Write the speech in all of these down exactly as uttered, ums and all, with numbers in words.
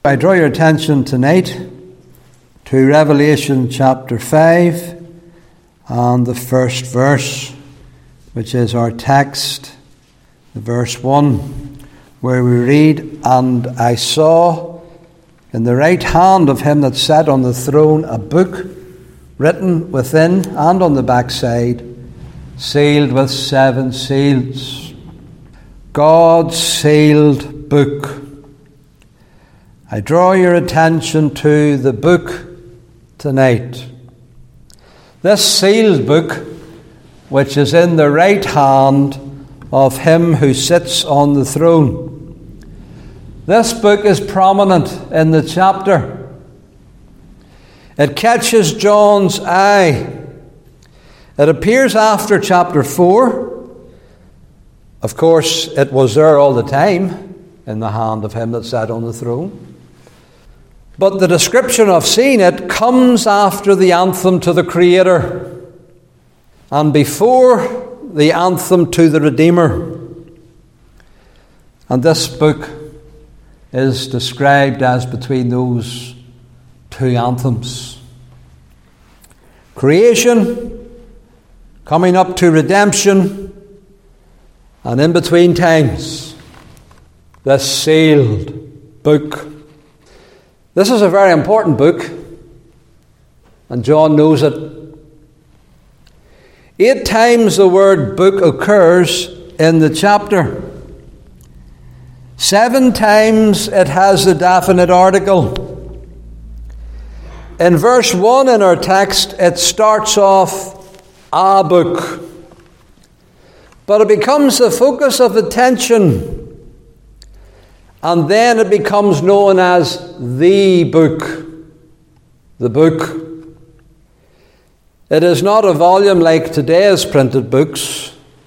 I draw your attention tonight to Revelation chapter five and the first verse, which is our text, verse one, where we read, "And I saw in the right hand of him that sat on the throne a book written within and on the backside, sealed with seven seals." God's sealed book. I draw your attention to the book tonight. This sealed book, which is in the right hand of him who sits on the throne. This book is prominent in the chapter. It catches John's eye. It appears after chapter four. Of course, it was there all the time in the hand of him that sat on the throne. But the description of seeing it comes after the anthem to the Creator and before the anthem to the Redeemer. And this book is described as between those two anthems. Creation, coming up to redemption, and in between times, this sealed book. This is a very important book, and John knows it. Eight times the word book occurs in the chapter. Seven times it has the definite article. In verse one in our text, it starts off, a book. But it becomes the focus of attention. And then it becomes known as the book. The book. It is not a volume like today's printed books.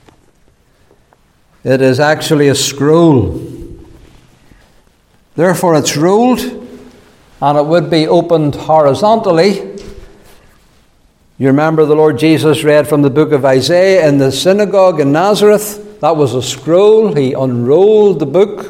It is actually a scroll. Therefore it's rolled, and it would be opened horizontally. You remember the Lord Jesus read from the book of Isaiah in the synagogue in Nazareth. That was a scroll. He unrolled the book.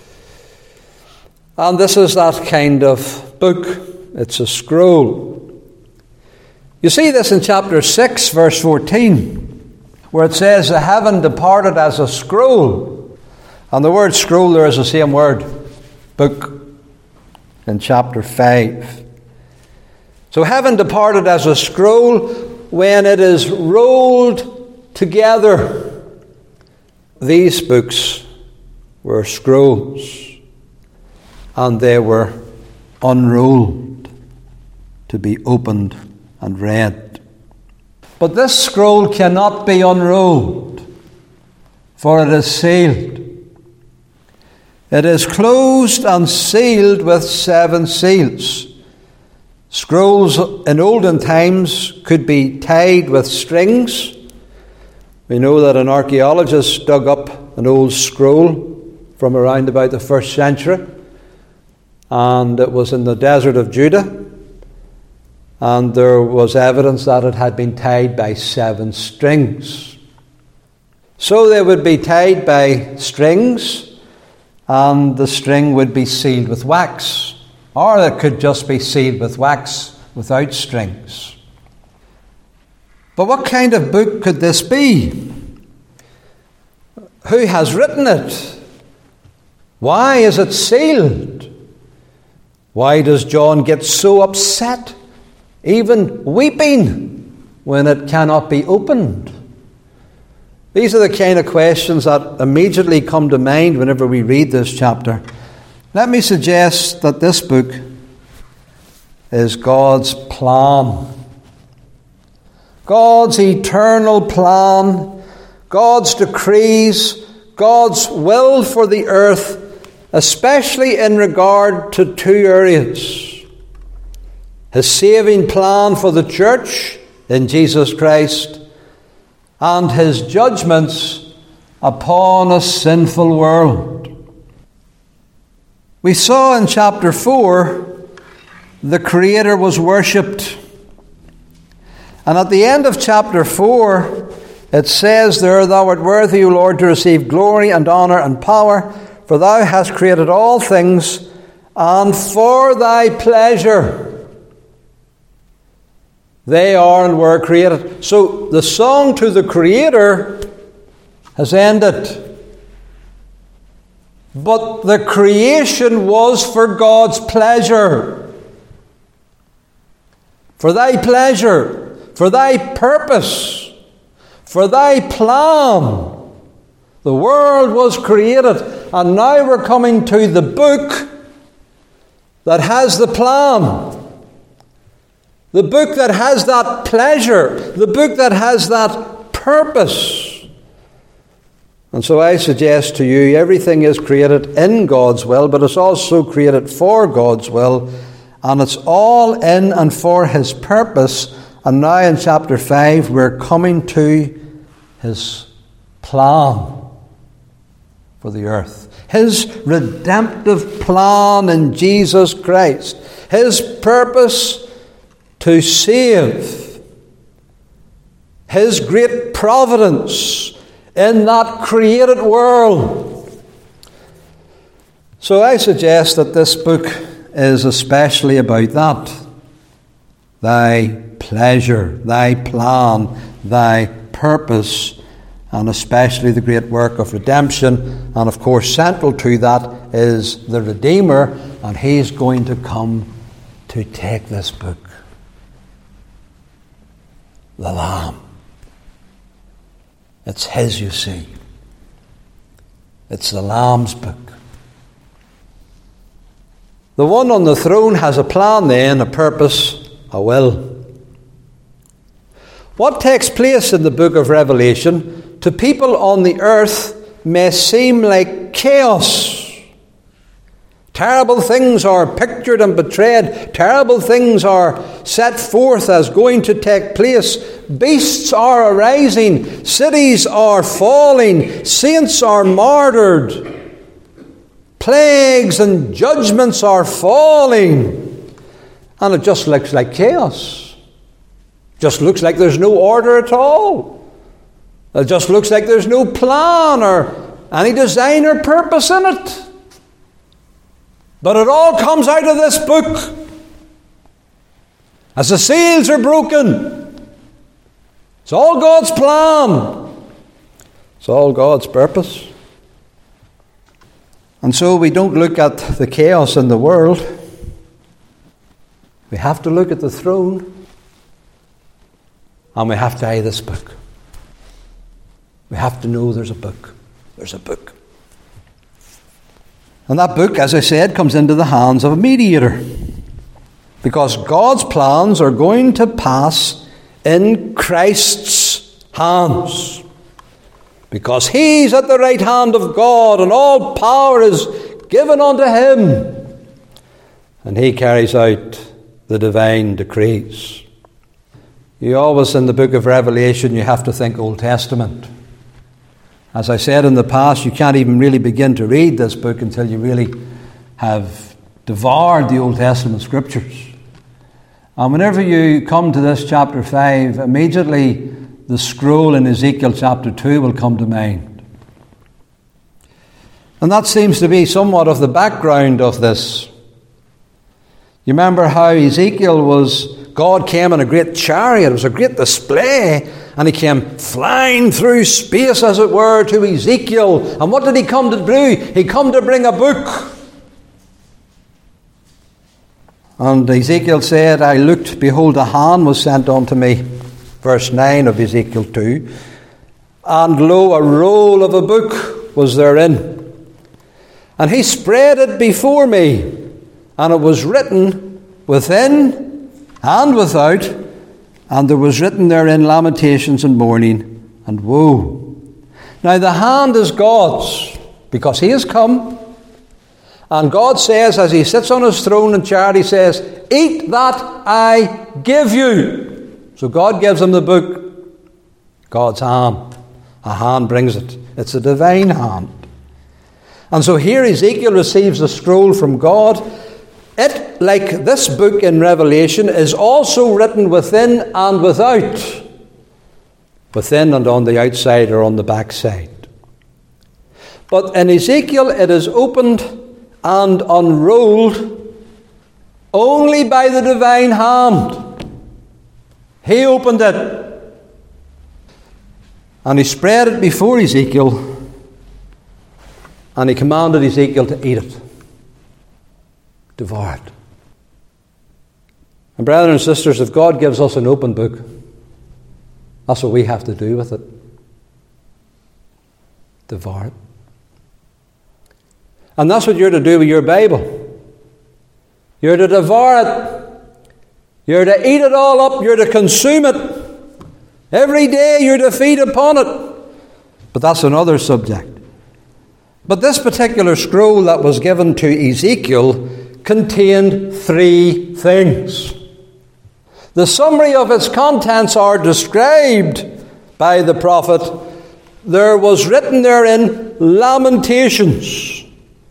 And this is that kind of book. It's a scroll. You see this in chapter six, verse fourteen, where it says, "The heaven departed as a scroll." And the word scroll there is the same word, book, in chapter five. So heaven departed as a scroll when it is rolled together. These books were scrolls. And they were unrolled to be opened and read. But this scroll cannot be unrolled, for it is sealed. It is closed and sealed with seven seals. Scrolls in olden times could be tied with strings. We know that an archaeologist dug up an old scroll from around about the first century. And it was in the desert of Judah. And there was evidence that it had been tied by seven strings. So they would be tied by strings, and the string would be sealed with wax. Or it could just be sealed with wax without strings. But what kind of book could this be? Who has written it? Why is it sealed? Why does John get so upset, even weeping, when it cannot be opened? These are the kind of questions that immediately come to mind whenever we read this chapter. Let me suggest that this book is God's plan. God's eternal plan, God's decrees, God's will for the earth, especially in regard to two areas. His saving plan for the church in Jesus Christ, and his judgments upon a sinful world. We saw in chapter four, the Creator was worshipped. And at the end of chapter four, it says there, "Thou art worthy, O Lord, to receive glory and honour and power, for thou hast created all things, and for thy pleasure they are and were created. So the song to the Creator has ended. But the creation was for God's pleasure. For thy pleasure, for thy purpose, for thy plan. The world was created, and now we're coming to the book that has the plan. The book that has that pleasure. The book that has that purpose. And so I suggest to you, everything is created in God's will, but it's also created for God's will, and it's all in and for His purpose. And now in chapter five, we're coming to His plan for the earth. His redemptive plan in Jesus Christ. His purpose to save. His great providence in that created world. So I suggest that this book is especially about that. Thy pleasure, thy plan, thy purpose, and especially the great work of redemption. And of course, central to that is the Redeemer, and He's going to come to take this book. The Lamb. It's His, you see. It's the Lamb's book. The one on the throne has a plan then, a purpose, a will. What takes place in the book of Revelation to people on the earth may seem like chaos. Terrible things are pictured and portrayed. Terrible things are set forth as going to take place. Beasts are arising. Cities are falling. Saints are martyred. Plagues and judgments are falling. And it just looks like chaos. Just looks like there's no order at all. It just looks like there's no plan or any design or purpose in it. But it all comes out of this book. As the seals are broken, it's all God's plan. It's all God's purpose. And so we don't look at the chaos in the world. We have to look at the throne. And we have to eye this book. We have to know there's a book. There's a book. And that book, as I said, comes into the hands of a mediator. Because God's plans are going to pass in Christ's hands. Because He's at the right hand of God, and all power is given unto Him. And He carries out the divine decrees. You always, in the book of Revelation, you have to think Old Testament. As I said in the past, you can't even really begin to read this book until you really have devoured the Old Testament scriptures. And whenever you come to this chapter five, immediately the scroll in Ezekiel chapter two will come to mind. And that seems to be somewhat of the background of this. You remember how Ezekiel was, God came in a great chariot. It was a great display. And He came flying through space, as it were, to Ezekiel. And what did He come to do? He come to bring a book. And Ezekiel said, I looked, behold, a hand was sent unto me. Verse nine of Ezekiel two. And lo, a roll of a book was therein. And He spread it before me. And it was written within and without. And there was written therein lamentations and mourning and woe. Now the hand is God's, because He has come. And God says, as He sits on His throne in charity, He says, eat that I give you. So God gives him the book. God's hand. A hand brings it. It's a divine hand. And so here Ezekiel receives the scroll from God. It, like this book in Revelation, is also written within and without. Within and on the outside or on the backside. But in Ezekiel it is opened and unrolled only by the divine hand. He opened it, and he spread it before Ezekiel, and he commanded Ezekiel to eat it, devour it. And brothers and sisters, if God gives us an open book, that's what we have to do with it. Devour it. And that's what you're to do with your Bible. You're to devour it. You're to eat it all up. You're to consume it. Every day you're to feed upon it. But that's another subject. But this particular scroll that was given to Ezekiel contained three things. The summary of its contents are described by the prophet. There was written therein lamentations,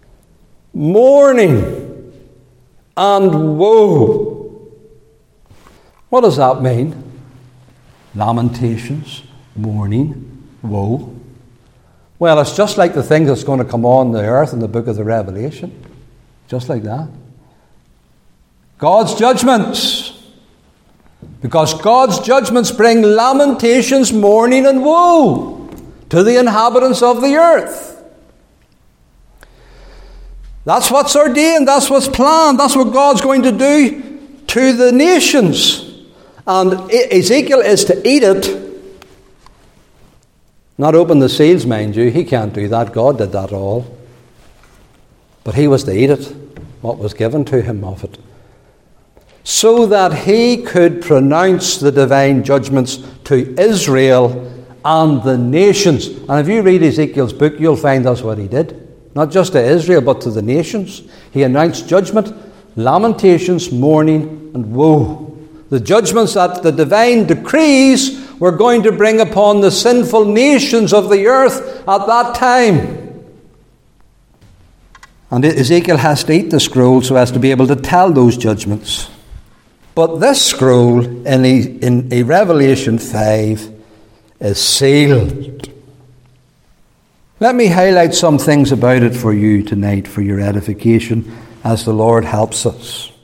mourning, and woe. What does that mean? Lamentations, mourning, woe. Well, it's just like the thing that's going to come on the earth in the book of the Revelation. Just like that. God's judgments. Because God's judgments bring lamentations, mourning, and woe to the inhabitants of the earth. That's what's ordained. That's what's planned. That's what God's going to do to the nations. And Ezekiel is to eat it. Not open the seals, mind you. He can't do that. God did that all. But he was to eat it, what was given to him of it, so that he could pronounce the divine judgments to Israel and the nations. And if you read Ezekiel's book, you'll find that's what he did. Not just to Israel, but to the nations. He announced judgment, lamentations, mourning, and woe. The judgments that the divine decrees were going to bring upon the sinful nations of the earth at that time. And Ezekiel has to eat the scroll so as to be able to tell those judgments. But this scroll in a, in a Revelation five is sealed. Let me highlight some things about it for you tonight for your edification as the Lord helps us.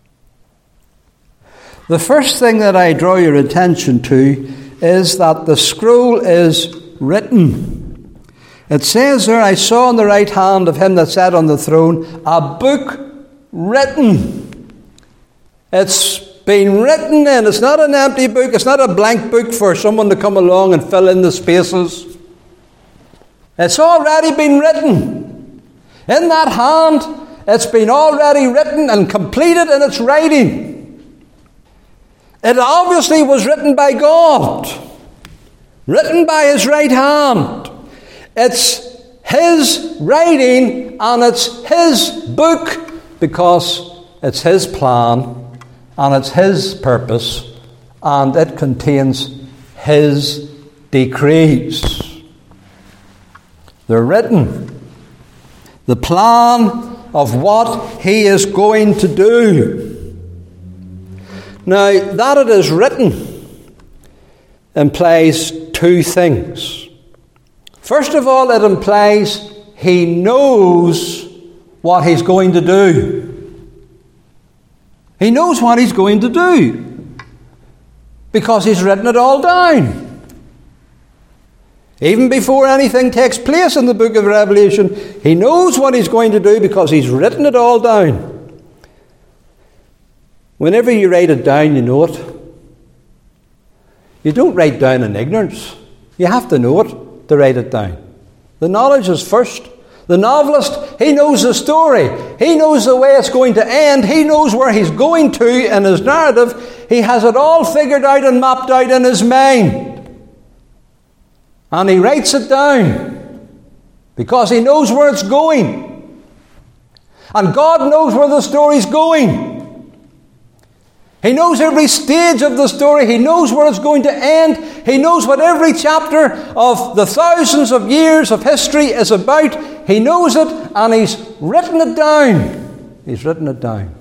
The first thing that I draw your attention to is that the scroll is written. It says there, I saw in the right hand of him that sat on the throne a book written. It's been written, and it's not an empty book. It's not a blank book for someone to come along and fill in the spaces. It's already been written. In that hand, it's been already written and completed in its writing. It obviously was written by God, written by his right hand. It's his writing and it's his book because it's his plan and it's his purpose and it contains his decrees. They're written. The plan of what he is going to do. Now, that it is written implies two things. First of all, it implies he knows what he's going to do. He knows what he's going to do because he's written it all down. Even before anything takes place in the book of Revelation, he knows what he's going to do because he's written it all down. Whenever you write it down, you know it. You don't write down in ignorance. You have to know it to write it down. The knowledge is first. The novelist, he knows the story. He knows the way it's going to end. He knows where he's going to in his narrative. He has it all figured out and mapped out in his mind. And he writes it down because he knows where it's going. And God knows where the story's going. He knows every stage of the story. He knows where it's going to end. He knows what every chapter of the thousands of years of history is about. He knows it, and he's written it down. He's written it down.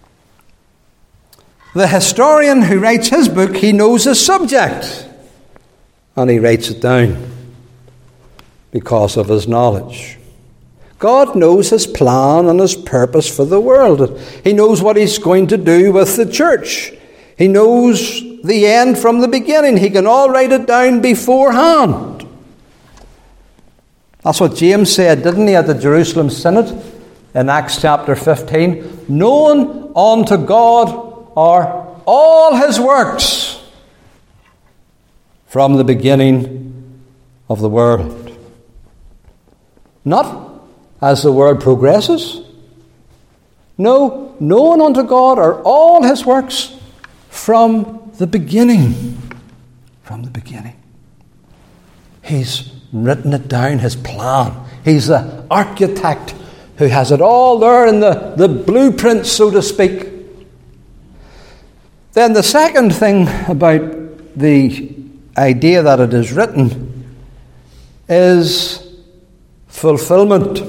The historian who writes his book, he knows his subject, and he writes it down because of his knowledge. God knows his plan and his purpose for the world. He knows what he's going to do with the church. He knows the end from the beginning. He can all write it down beforehand. That's what James said, didn't he, at the Jerusalem Synod in Acts chapter fifteen? Known unto God are all his works from the beginning of the world. Not as the world progresses. No, known unto God are all his works from the beginning. From the beginning. He's written it down, his plan. He's the architect who has it all there in the, the blueprint, so to speak. Then the second thing about the idea that it is written is fulfillment.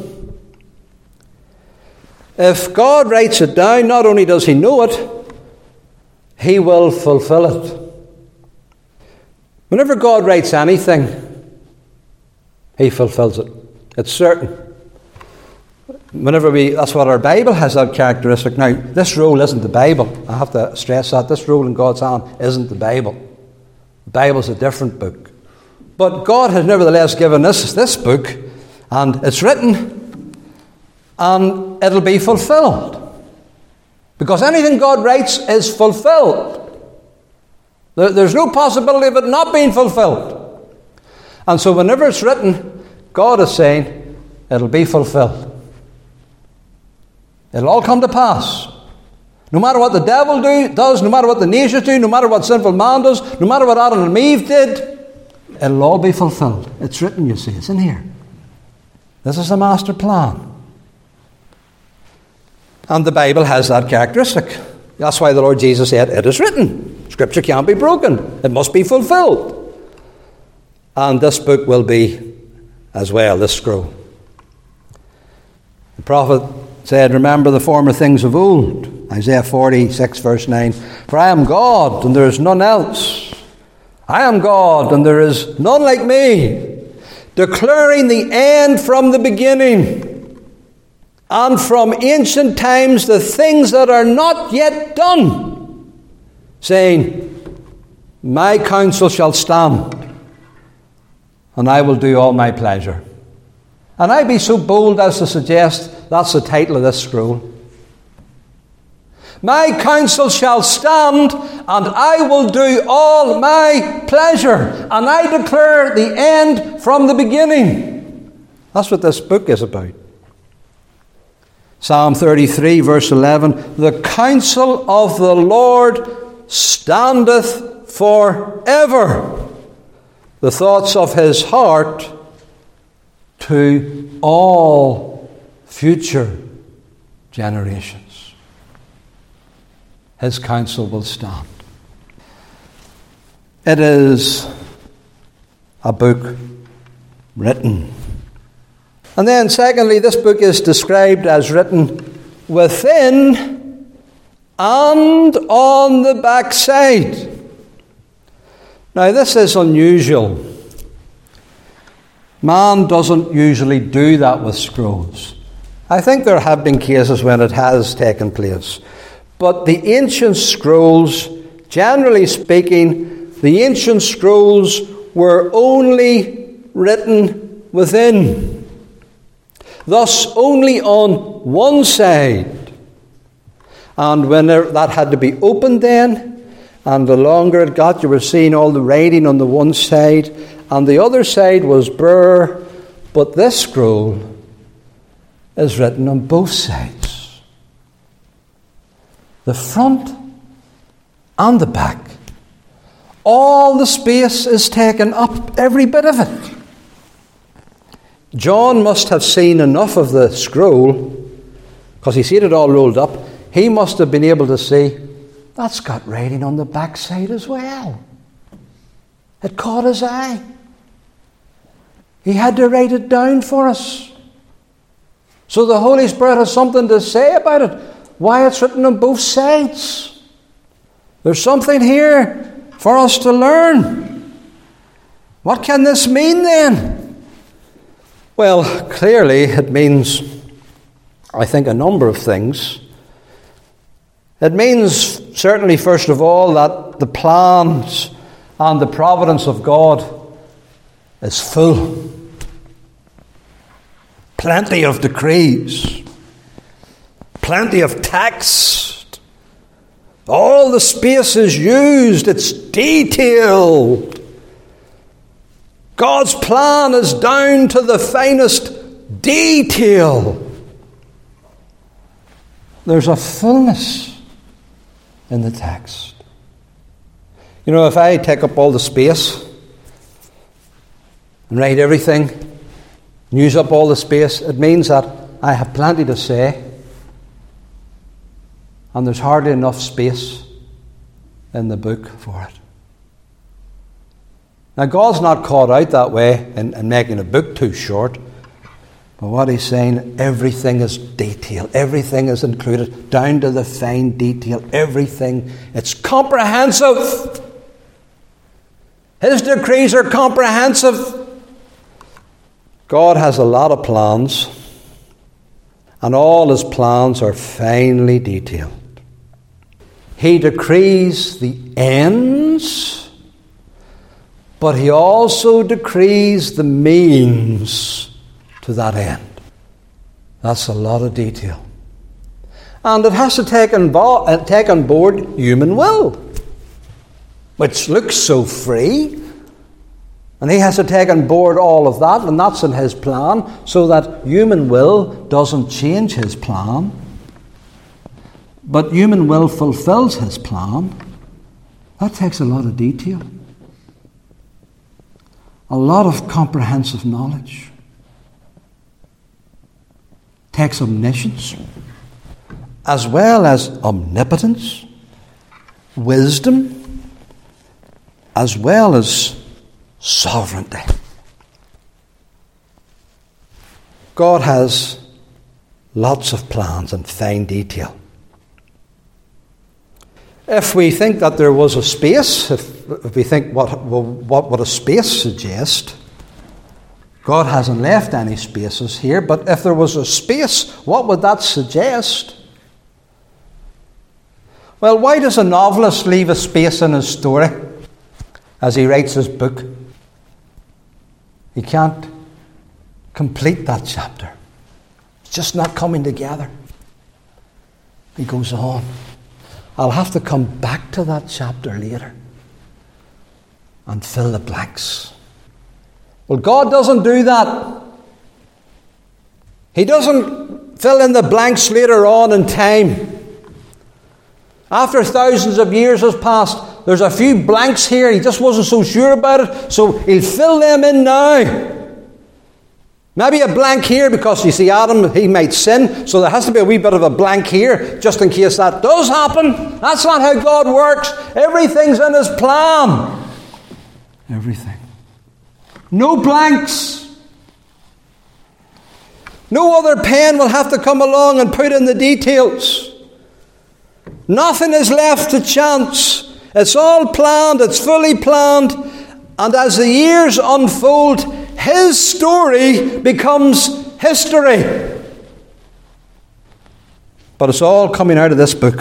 If God writes it down, not only does he know it, he will fulfill it. Whenever God writes anything, he fulfills it. It's certain. Whenever we, that's what our Bible has, that characteristic. Now, this roll isn't the Bible. I have to stress that. This roll in God's hand isn't the Bible. The Bible's a different book. But God has nevertheless given us this book, and it's written, and it'll be fulfilled. Because anything God writes is fulfilled. There, there's no possibility of it not being fulfilled. And so whenever it's written, God is saying, it'll be fulfilled. It'll all come to pass. No matter what the devil do, does, no matter what the nations do, no matter what sinful man does, no matter what Adam and Eve did, it'll all be fulfilled. It's written, you see. It's in here. This is the master plan. And the Bible has that characteristic. That's why the Lord Jesus said, it is written. Scripture can't be broken. It must be fulfilled. And this book will be as well, this scroll. The prophet said, remember the former things of old. Isaiah forty-six verse nine. For I am God and there is none else. I am God and there is none like me. Declaring the end from the beginning. And from ancient times the things that are not yet done. Saying, my counsel shall stand. And I will do all my pleasure. And I be so bold as to suggest that's the title of this scroll. My counsel shall stand, and I will do all my pleasure. And I declare the end from the beginning. That's what this book is about. Psalm thirty-three, verse eleven. The counsel of the Lord standeth forever. The thoughts of his heart to all future generations. His counsel will stand. It is a book written. And then secondly, this book is described as written within and on the backside. Now this is unusual. Man doesn't usually do that with scrolls. I think there have been cases when it has taken place. But the ancient scrolls, generally speaking, the ancient scrolls were only written within. Thus, only on one side. And when there, that had to be opened then, and the longer it got, you were seeing all the writing on the one side, and the other side was bare. But this scroll is written on both sides. The front and the back. All the space is taken up, every bit of it. John must have seen enough of the scroll, because he seen it all rolled up. He must have been able to see, that's got writing on the backside as well. It caught his eye. He had to write it down for us. So the Holy Spirit has something to say about it. Why it's written on both sides. There's something here for us to learn. What can this mean then? Well, clearly it means, I think, a number of things. It means, certainly, first of all, that the plans and the providence of God is full. Plenty of decrees. Plenty of text. All the space is used. It's detailed. God's plan is down to the finest detail. There's a fullness in the text. You know, if I take up all the space and write everything, and use up all the space, it means that I have plenty to say, and there's hardly enough space in the book for it. Now, God's not caught out that way in, in making a book too short. But what he's saying, everything is detailed. Everything is included, down to the fine detail. Everything. It's comprehensive. His decrees are comprehensive. God has a lot of plans. And all his plans are finely detailed. He decrees the ends, but he also decrees the means to that end. That's a lot of detail. And it has to take on, bo- take on board human will, which looks so free. And he has to take on board all of that, and that's in his plan, so that human will doesn't change his plan. But human will fulfills his plan. That takes a lot of detail. A lot of comprehensive knowledge. Takes omniscience, as well as omnipotence, wisdom, as well as sovereignty. God has lots of plans and fine detail. If we think that there was a space, if, if we think what, what would a space suggest, God hasn't left any spaces here, but if there was a space, what would that suggest? Well, why does a novelist leave a space in his story as he writes his book? He can't complete that chapter. It's just not coming together. He goes on. I'll have to come back to that chapter later and fill the blanks. Well, God doesn't do that. He doesn't fill in the blanks later on in time. After thousands of years has passed, there's a few blanks here. He just wasn't so sure about it, so he'll fill them in now. Maybe a blank here, because you see, Adam, he might sin, so there has to be a wee bit of a blank here, just in case that does happen. That's not how God works. Everything's in his plan. Everything. No blanks. No other pen will have to come along and put in the details. Nothing is left to chance. It's all planned. It's fully planned. And as the years unfold, his story becomes history. But it's all coming out of this book.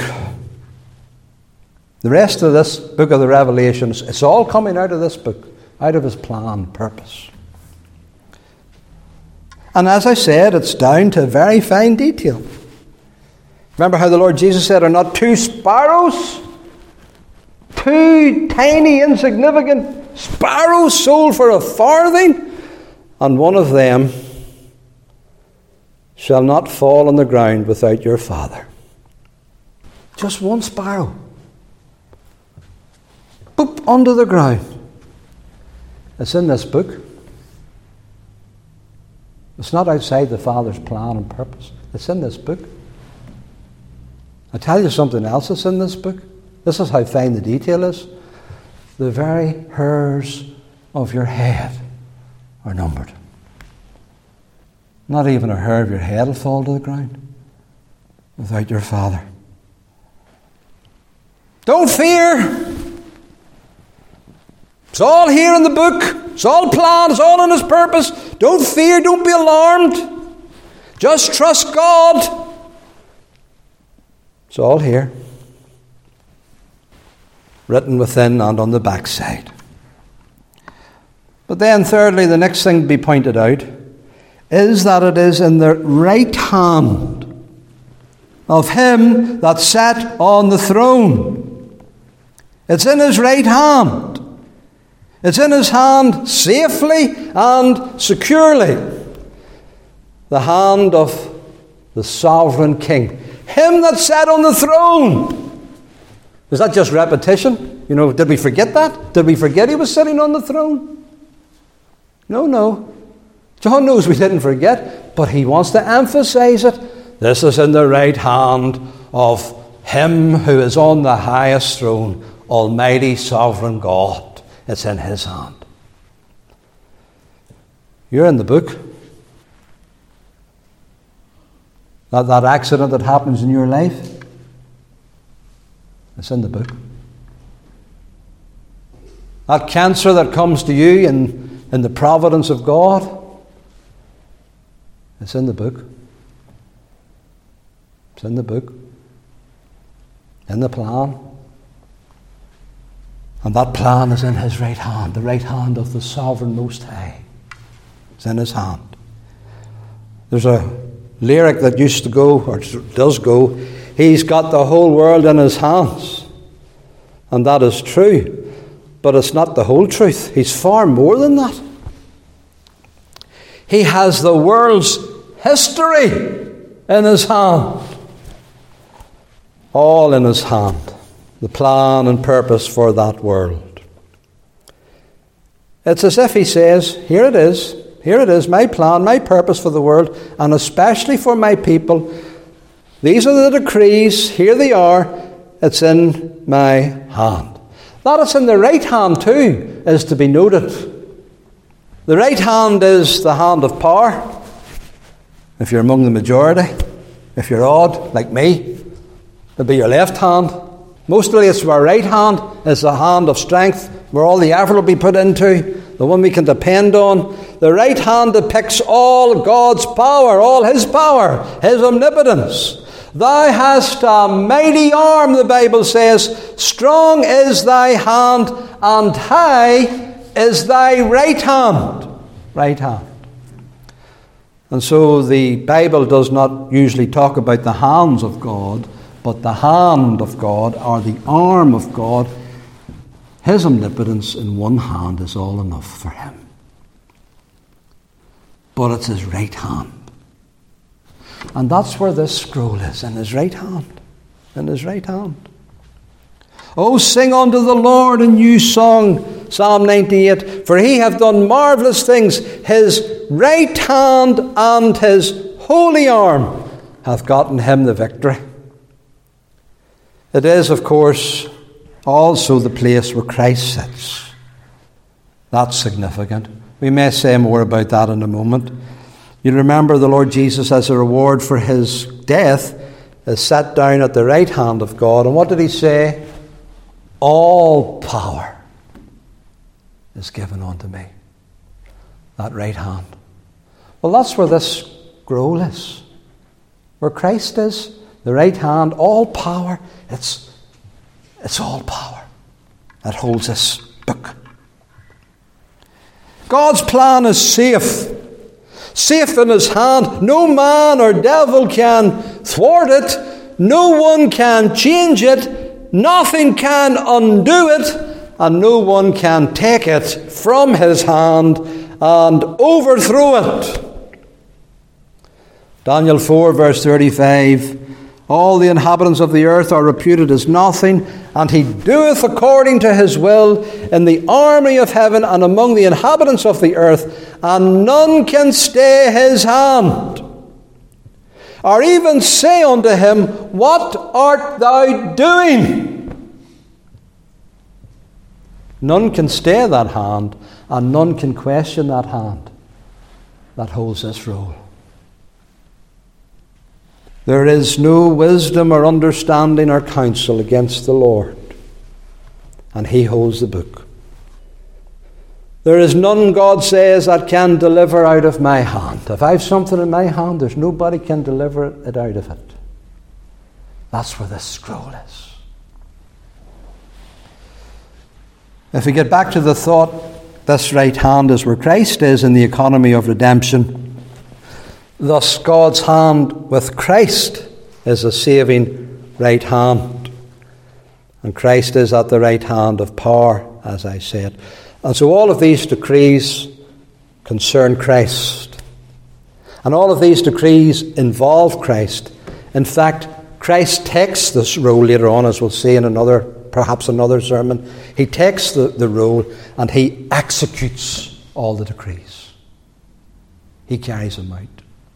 The rest of this book of the Revelations, it's all coming out of this book, out of his plan, purpose. And as I said, it's down to very fine detail. Remember how the Lord Jesus said, are not two sparrows, two tiny, insignificant sparrows sold for a farthing? And one of them shall not fall on the ground without your Father. Just one sparrow. Boop, under the ground. It's in this book. It's not outside the Father's plan and purpose. It's in this book. I tell you something else that's in this book. This is how fine the detail is. The very hairs of your head are numbered. Not even a hair of your head will fall to the ground without your Father. Don't fear. It's all here in the book. It's all planned. It's all in his purpose. Don't fear, don't be alarmed. Just trust God. It's all here. Written within and on the backside. But then thirdly, the next thing to be pointed out is that it is in the right hand of him that sat on the throne. It's in his right hand. It's in his hand safely and securely. The hand of the sovereign king. Him that sat on the throne. Is that just repetition? You know, did we forget that? Did we forget he was sitting on the throne? No, no. John knows we didn't forget, but he wants to emphasize it. This is in the right hand of him who is on the highest throne, Almighty Sovereign God. It's in his hand. You're in the book. That, that accident that happens in your life, it's in the book. That cancer that comes to you in, in the providence of God, it's in the book. It's in the book. In the plan. And that plan is in his right hand, the right hand of the Sovereign Most High. It's in his hand. There's a lyric that used to go, or does go, he's got the whole world in his hands. And that is true. But it's not the whole truth. He's far more than that. He has the world's history in his hand. All in his hand. The plan and purpose for that world. It's as if he says, here it is. Here it is, my plan, my purpose for the world, and especially for my people. These are the decrees. Here they are. It's in my hand. That it's in the right hand too is to be noted. The right hand is the hand of power. If you're among the majority, if you're odd, like me, it'll be your left hand. Mostly it's our right hand is the hand of strength, where all the effort will be put into, the one we can depend on. The right hand depicts all God's power, all his power, his omnipotence. Thou hast a mighty arm, the Bible says. Strong is thy hand, and high is thy right hand. Right hand. And so the Bible does not usually talk about the hands of God, but the hand of God, or the arm of God. His omnipotence in one hand is all enough for him. But it's his right hand. And that's where this scroll is, in his right hand. In his right hand. Oh, sing unto the Lord a new song, Psalm ninety-eight. For he hath done marvellous things. His right hand and his holy arm hath gotten him the victory. It is, of course, also the place where Christ sits. That's significant. We may say more about that in a moment. You remember the Lord Jesus, as a reward for his death, is sat down at the right hand of God. And what did he say? All power is given unto me. That right hand. Well, that's where this scroll is. Where Christ is, the right hand, all power. It's, it's all power that holds this book. God's plan is safe. Safe in his hand. No man or devil can thwart it. No one can change it. Nothing can undo it. And no one can take it from his hand and overthrow it. Daniel four verse thirty-five. All the inhabitants of the earth are reputed as nothing, and he doeth according to his will in the army of heaven and among the inhabitants of the earth, and none can stay his hand, or even say unto him, what art thou doing? None can stay that hand, and none can question that hand that holds this roll. There is no wisdom or understanding or counsel against the Lord. And he holds the book. There is none, God says, that can deliver out of my hand. If I have something in my hand, there's nobody can deliver it out of it. That's where this scroll is. If we get back to the thought, this right hand is where Christ is in the economy of redemption. Thus, God's hand with Christ is a saving right hand. And Christ is at the right hand of power, as I said. And so all of these decrees concern Christ. And all of these decrees involve Christ. In fact, Christ takes this role later on, as we'll see in another, perhaps another sermon. He takes the, the role and he executes all the decrees. He carries them out.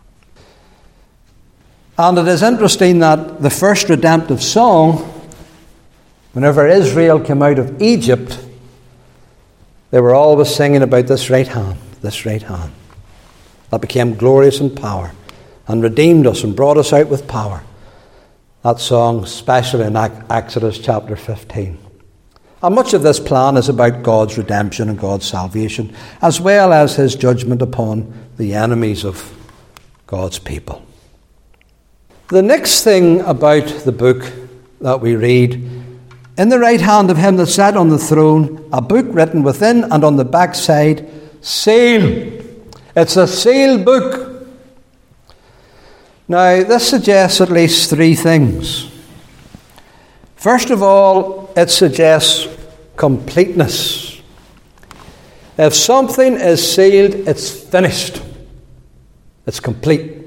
And it is interesting that the first redemptive song, whenever Israel came out of Egypt, they were always singing about this right hand, this right hand, that became glorious in power and redeemed us and brought us out with power. That song, especially in Exodus chapter fifteen. And much of this plan is about God's redemption and God's salvation, as well as his judgment upon the enemies of God's people. The next thing about the book that we read, in the right hand of him that sat on the throne, a book written within and on the backside, sealed. It's a sealed book. Now, this suggests at least three things. First of all, it suggests completeness. If something is sealed, it's finished. It's complete.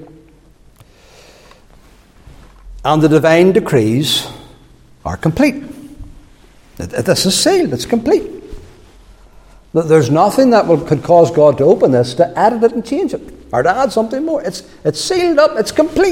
And the divine decrees are complete. This is sealed. It's complete. There's nothing that will, could cause God to open this, to edit it and change it, or to add something more. It's, it's sealed up. It's complete.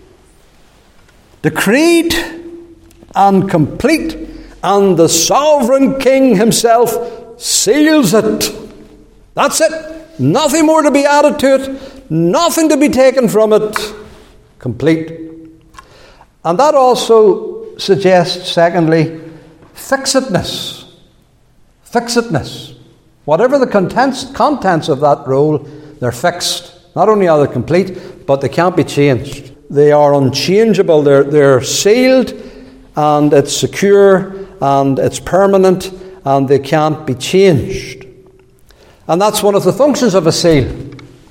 Decreed and complete. And the sovereign King himself seals it. That's it. Nothing more to be added to it. Nothing to be taken from it. Complete. And that also suggests, secondly, fixedness. Fixedness. Whatever the contents, contents of that roll, they're fixed. Not only are they complete, but they can't be changed. They are unchangeable. They're, they're sealed, and it's secure, and it's permanent, and they can't be changed. And that's one of the functions of a seal.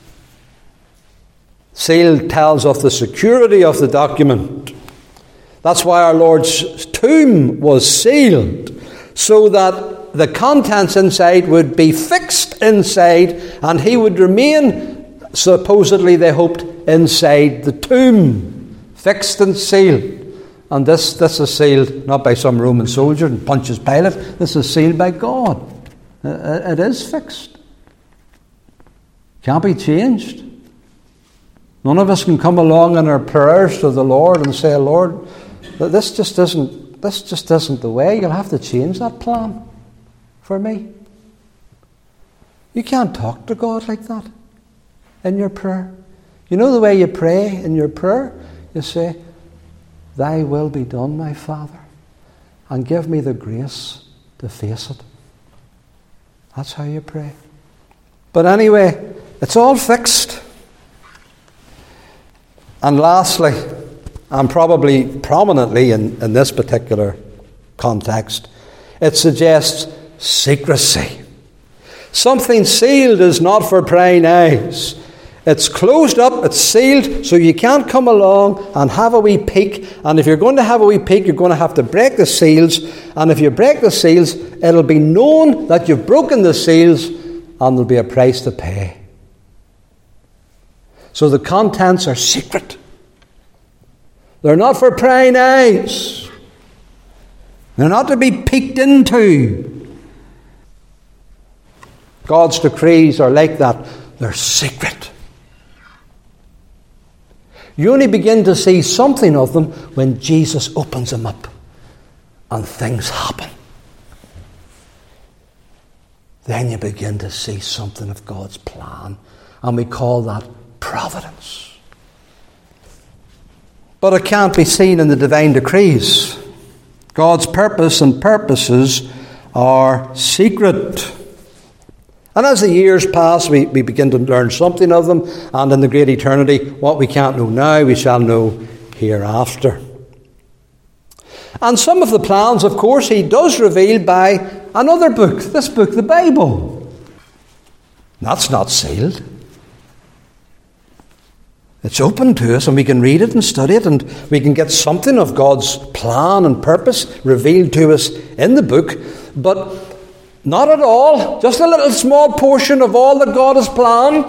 Seal tells of the security of the document. That's why our Lord's tomb was sealed, so that the contents inside would be fixed inside, and he would remain, supposedly they hoped, inside the tomb, fixed and sealed. And this, this is sealed not by some Roman soldier and Pontius Pilate. This is sealed by God. It is fixed. Can't be changed. None of us can come along in our prayers to the Lord and say, Lord, this just isn't this just isn't the way. You'll have to change that plan for me. You can't talk to God like that in your prayer. You know the way you pray in your prayer? You say, Thy will be done, my Father, and give me the grace to face it. That's how you pray. But anyway, it's all fixed. And lastly, and probably prominently in, in this particular context, it suggests secrecy. Something sealed is not for prying eyes. It's closed up, it's sealed, so you can't come along and have a wee peek. And if you're going to have a wee peek, you're going to have to break the seals. And if you break the seals, it'll be known that you've broken the seals, and there'll be a price to pay. So the contents are secret. They're not for prying eyes. They're not to be peeked into. God's decrees are like that. They're secret. You only begin to see something of them when Jesus opens them up and things happen. Then you begin to see something of God's plan, and we call that providence. But it can't be seen in the divine decrees. God's purpose and purposes are secret. And as the years pass, we, we begin to learn something of them, and in the great eternity, what we can't know now, we shall know hereafter. And some of the plans, of course, he does reveal by another book, this book, the Bible. That's not sealed. It's open to us, and we can read it and study it, and we can get something of God's plan and purpose revealed to us in the book, but not at all, just a little small portion of all that God has planned.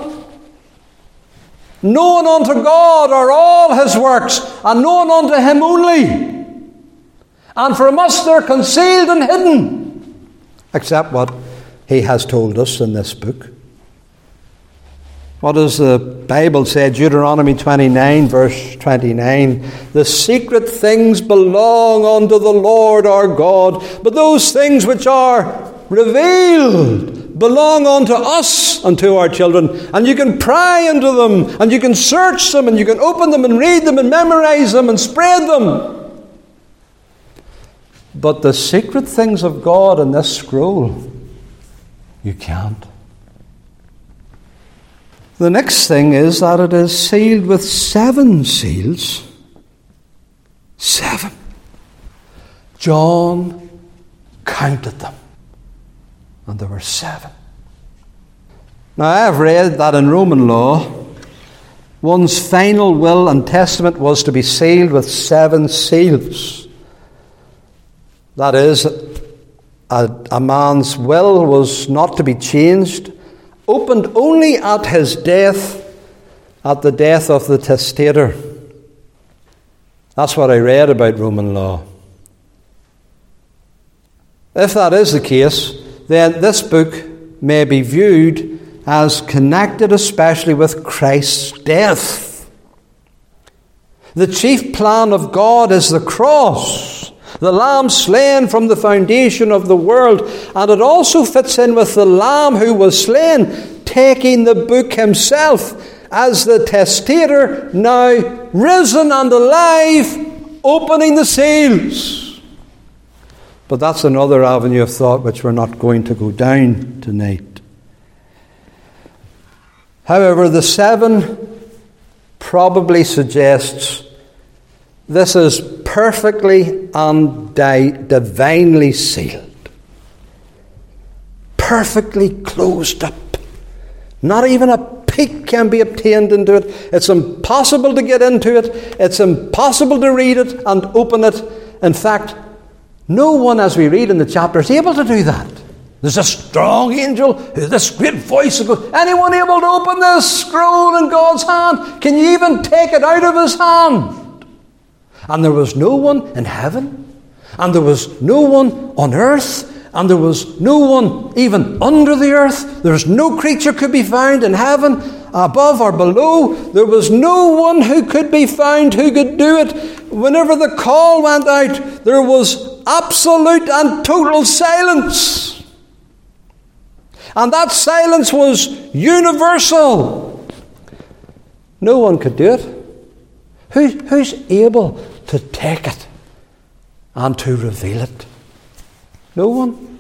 Known unto God are all his works, and known unto him only. And from us they're concealed and hidden, except what he has told us in this book. What does the Bible say? Deuteronomy twenty-nine, verse twenty-nine. The secret things belong unto the Lord our God, but those things which are revealed belong unto us and to our children. And you can pry into them, and you can search them, and you can open them and read them and memorize them and spread them. But the secret things of God in this scroll, you can't. The next thing is that it is sealed with seven seals. Seven. John counted them, and there were seven. Now, I have read that in Roman law, one's final will and testament was to be sealed with seven seals. That is, a, a man's will was not to be changed, opened only at his death, at the death of the testator. That's what I read about Roman law. If that is the case, then this book may be viewed as connected especially with Christ's death. The chief plan of God is the cross, the Lamb slain from the foundation of the world, and it also fits in with the Lamb who was slain, taking the book himself as the testator, now risen and alive, opening the seals. But that's another avenue of thought which we're not going to go down tonight. However, the seven probably suggests this is perfectly and di- divinely sealed. Perfectly closed up. Not even a peek can be obtained into it. It's impossible to get into it. It's impossible to read it and open it. In fact, no one, as we read in the chapter, is able to do that. There's a strong angel, this great voice that goes, anyone able to open this scroll in God's hand? Can you even take it out of his hand? And there was no one in heaven, and there was no one on earth, and there was no one even under the earth. There was no creature could be found in heaven, above or below. There was no one who could be found who could do it. Whenever the call went out, there was absolute and total silence. And that silence was universal. No one could do it. Who, who's able to take it and to reveal it? No one.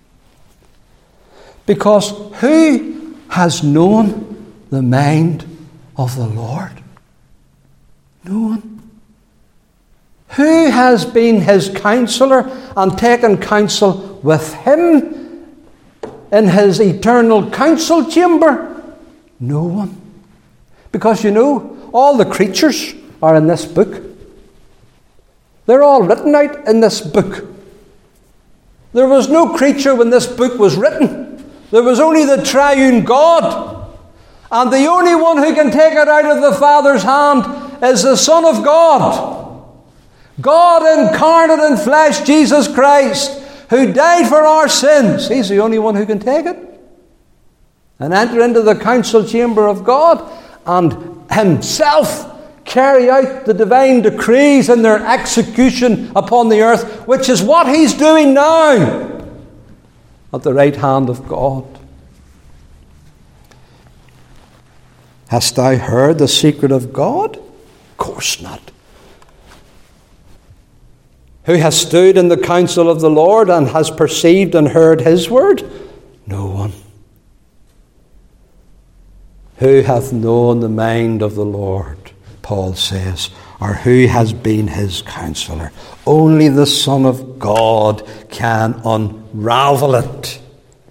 Because who has known the mind of the Lord? No one. Who has been his counselor and taken counsel with him in his eternal council chamber? No one. Because you know, all the creatures are in this book. They're all written out in this book. There was no creature when this book was written. There was only the triune God. And the only one who can take it out of the Father's hand is the Son of God. God incarnate in flesh, Jesus Christ, who died for our sins. He's the only one who can take it and enter into the council chamber of God and himself carry out the divine decrees and their execution upon the earth, which is what he's doing now at the right hand of God. Hast thou heard the secret of God? Of course not. Who has stood in the counsel of the Lord and has perceived and heard his word? No one. Who hath known the mind of the Lord, Paul says, or who has been his counselor? Only the Son of God can unravel it.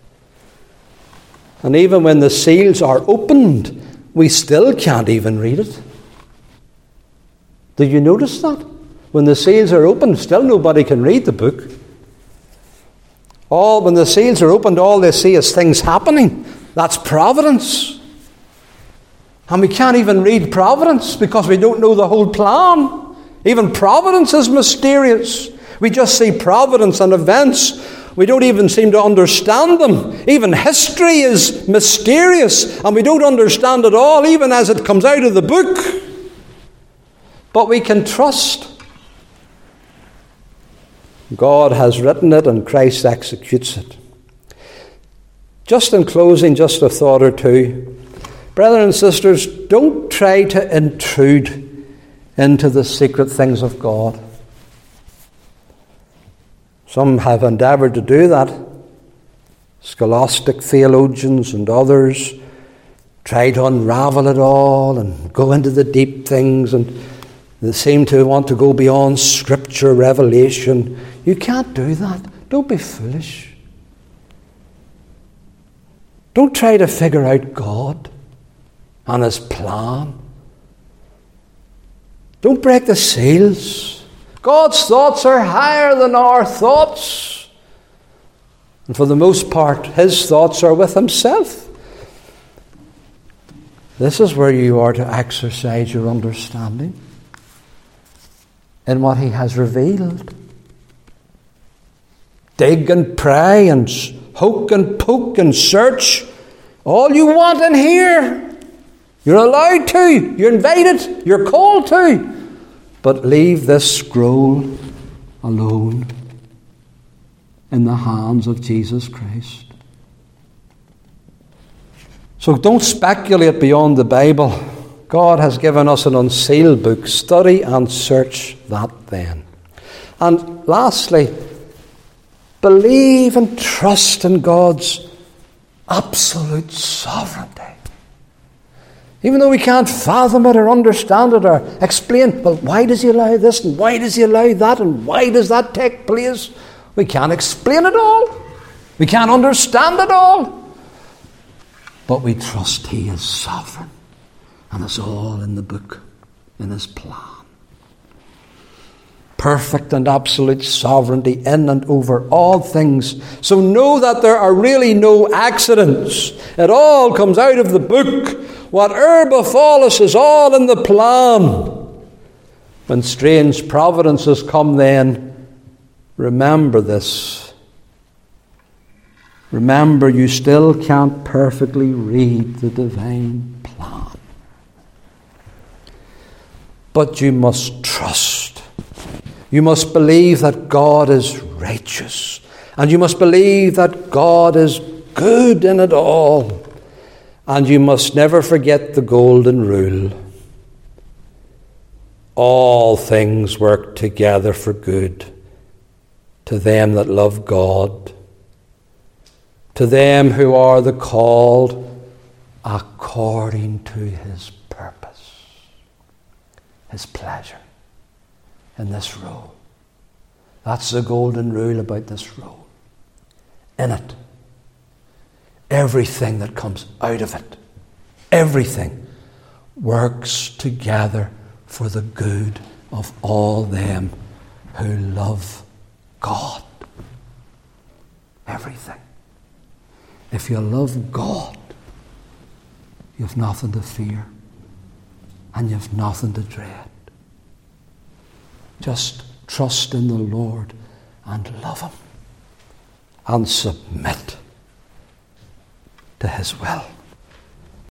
And even when the seals are opened, we still can't even read it. Did you notice that? When the seals are opened, still nobody can read the book. All when the seals are opened, all they see is things happening. That's providence. And we can't even read providence because we don't know the whole plan. Even providence is mysterious. We just see providence and events. We don't even seem to understand them. Even history is mysterious and we don't understand it all, even as it comes out of the book. But we can trust. God has written it and Christ executes it. Just in closing, just a thought or two. Brothers and sisters, don't try to intrude into the secret things of God. Some have endeavoured to do that. Scholastic theologians and others try to unravel it all and go into the deep things, and they seem to want to go beyond Scripture, revelation. You can't do that. Don't be foolish. Don't try to figure out God and His plan. Don't break the seals. God's thoughts are higher than our thoughts. And for the most part, His thoughts are with Himself. This is where you are to exercise your understanding in what He has revealed. Dig and pray and hoke and poke and search all you want in here. You're allowed to. You're invited. You're called to. But leave this scroll alone in the hands of Jesus Christ. So don't speculate beyond the Bible. God has given us an unsealed book. Study and search that then. And lastly, believe and trust in God's absolute sovereignty. Even though we can't fathom it or understand it or explain, well, why does He allow this and why does He allow that and why does that take place? We can't explain it all. We can't understand it all. But we trust He is sovereign and it's all in the book, in His plan. Perfect and absolute sovereignty in and over all things. So know that there are really no accidents. It all comes out of the book. Whatever befall us is all in the plan. When strange providences come then, remember this. Remember, you still can't perfectly read the divine plan. But you must trust. You must believe that God is righteous. And you must believe that God is good in it all. And you must never forget the golden rule. All things work together for good to them that love God, to them who are the called according to His purpose, His pleasure in this role. That's the golden rule about this role. In it, everything that comes out of it, everything works together for the good of all them who love God. Everything. If you love God, you have nothing to fear and you have nothing to dread. Just trust in the Lord and love Him and submit to His will.